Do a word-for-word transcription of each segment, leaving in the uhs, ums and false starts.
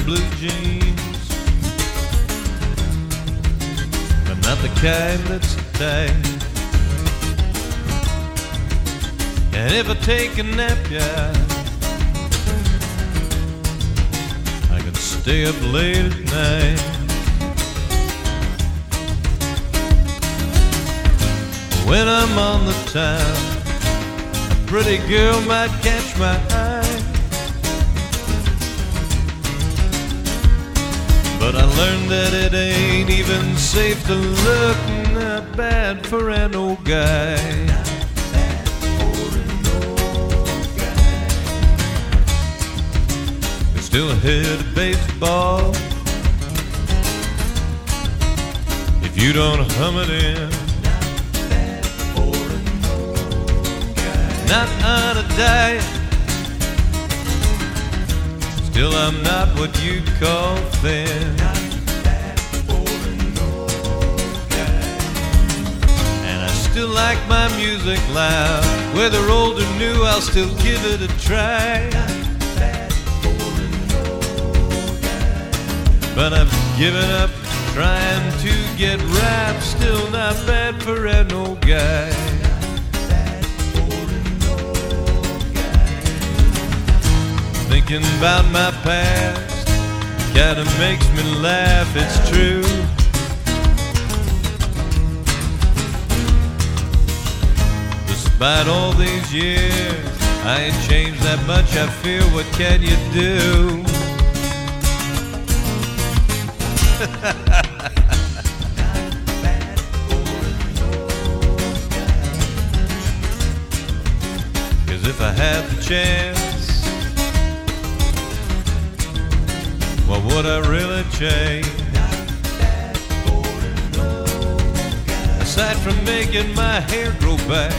blue jeans, but not the kind that's tight. And if I take a nap, yeah, I can stay up late at night. When I'm on the town, a pretty girl might catch my eye, but I learned that it ain't even safe to look that bad for an old guy. Still hit a baseball if you don't hum it in. Not on a diet, still I'm not what you'd call thin. And I still like my music loud, whether old or new, I'll still give it a try. But I've given up trying to get right, still not bad for an old guy. Thinking about my past kinda makes me laugh, it's true. Despite all these years, I ain't changed that much, I fear, what can you do? Cause if I had the chance, what would I really change? Aside from making my hair grow back,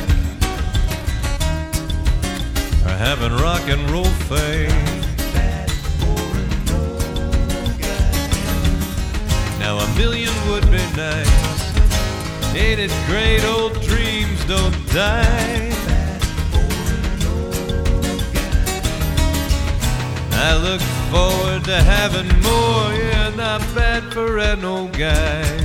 or having rock and roll fame. Now a million would be nice, ain't it great, old dreams don't die. I look forward to having more, yeah, not bad for an old guy.